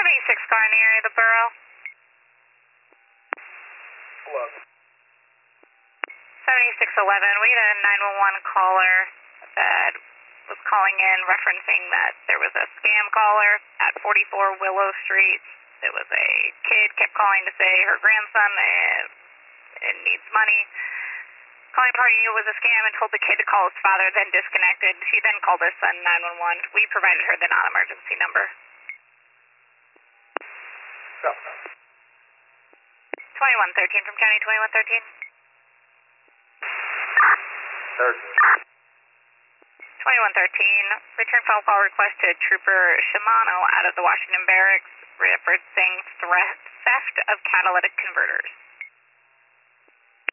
76 car in the area of the borough. 7611, we had a 911 caller that was calling in referencing that there was a scam caller at 44 Willow Street. There was a kid kept calling to say her grandson needs money. Calling party knew it was a scam and told the kid to call his father, then disconnected. She then called her son 911. We provided her the non-emergency number. 2113 from County 2113. 2113, return phone call request to Trooper Shimano out of the Washington Barracks referencing theft of catalytic converters.